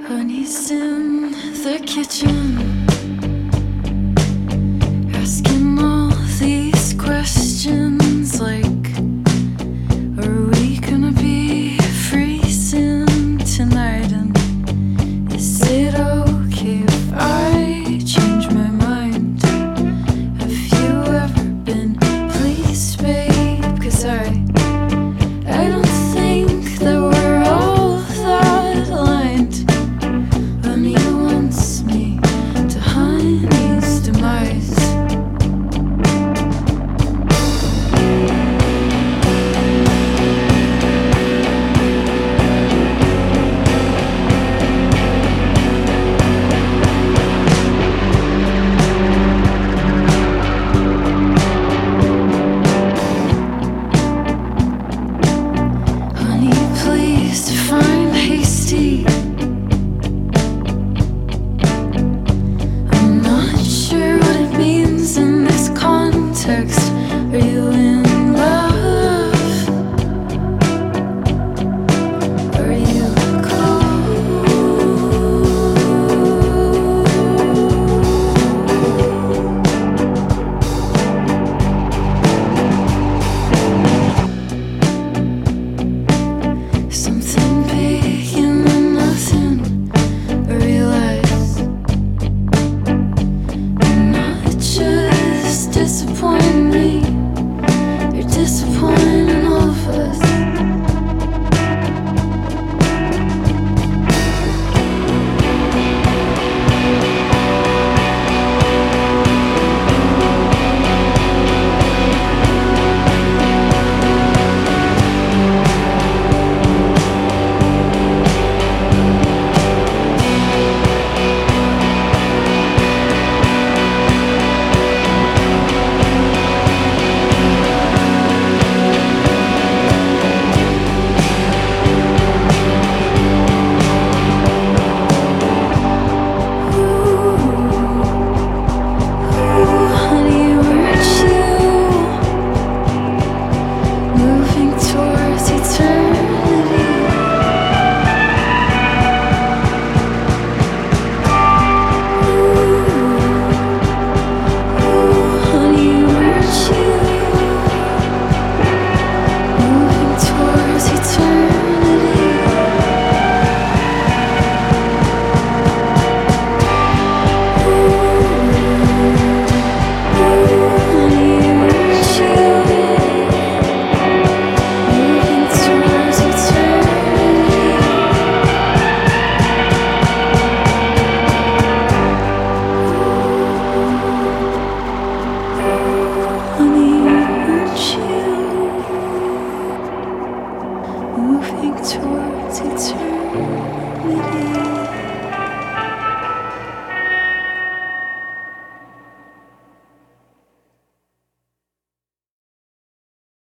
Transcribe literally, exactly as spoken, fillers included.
Honey's in the kitchen, asking all these questions like, are we gonna be freezing tonight? And is it okay if I change my mind? Have you ever been pleased, babe? 'Cause I, I don't think that we're all that aligned. Honey wants me to honey's demise. Honey, please define hasty. I'm not sure what it means in this context. Are you in love? Are you something big and then nothing? I realize you're not just disappointing me, you're disappointing all of us. Ooh, honey, weren't you moving towards eternity? Ooh, honey, weren't you moving towards eternity? Moving towards eternity.